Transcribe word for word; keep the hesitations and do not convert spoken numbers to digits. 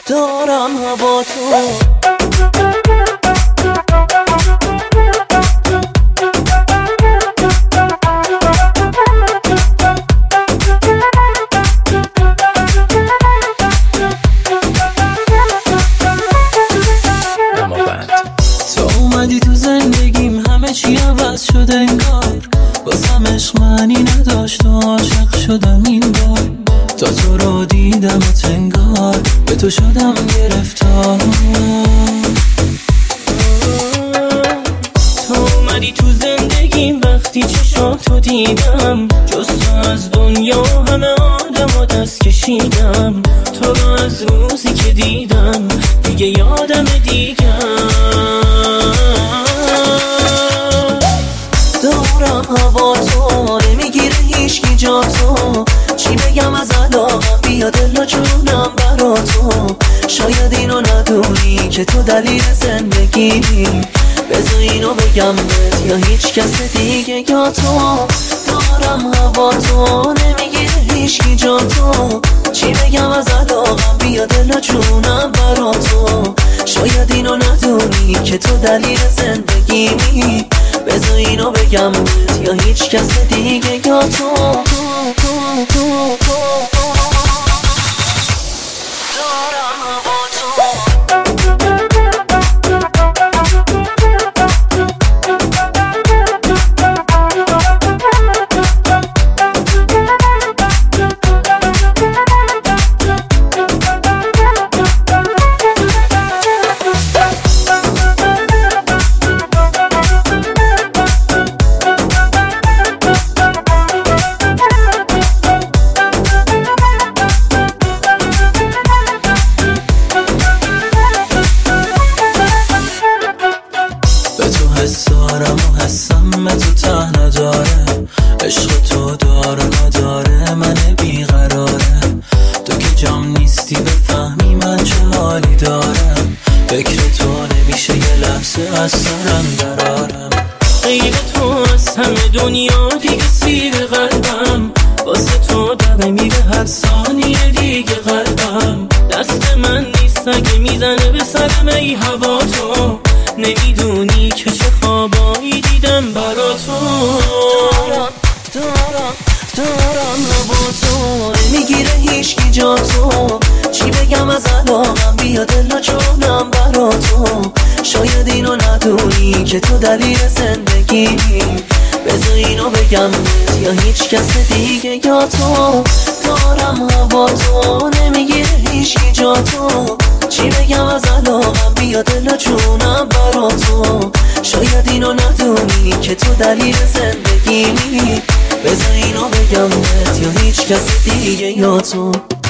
دارم هوا تو. اومدی تو زندگیم همه چی عوض شده انگار، واسم عشق معنی نداشت و عاشق شدم این بار. تا تو رو دیدم و تنگار به تو شدم گرفتار. تو اومدی تو زندگیم وقتی چشاتو دیدم، جز تو از دنیا همه آدم و دست کشیدم. تو رو از روزی که دیدم دیگه یادم دیگم. دارم هوا تو، نمیگیره هیچکی جا تو. چی بگم از علاقم، بیا دل و جونم برا تو. شاید اینو ندونی که تو دلیل زندگیمی، بذار اینو بگم بهت یا هیچ کس دیگه یا تو. دارم هوا تو، نمیگیره هیچکی جا تو. چی بگم از علاقم، بیا دل و جونم برا تو. شاید اینو ندونی که تو دلیل زندگیمی، بذار اینو بگم بهت یا هیچ کس دیگه یا تو. تو تو تو دارم هوا تو. حسارم و حسم به تو ته نداره. عشق تو داره نداره من بیقراره. تو که جام نیستی بفهمی من چه حالی دارم. فکر تو نمیشه یه لحظه از سرم درارم. غیر تو از همه دنیا دیگه سیر قلبم. واسه تو داره میره هر ثانیه دیگه قلبم. دست من نیست اگه میزنه به سرم ای هوا تو. نمیدونی که چه خوابایی دیدم برا تو. دارم دارم دارم هوا تو، نمیگیره هیچکی جا تو. چی بگم از علاقم، بیا دل و جونم برا تو. شاید اینو ندونی که تو دلیل زندگیمی، بذار اینو بگم بهت یا هیچ کس دیگه یا تو. دارم هوا تو، نمیگیره هیچکی جا تو. چی بگم از علاقم، بیا دل و جونم برا تو. شاید اینو ندونی که تو دلیل زندگیمی، بذار اینو بگم بهت یا هیچ کس دیگه یا تو.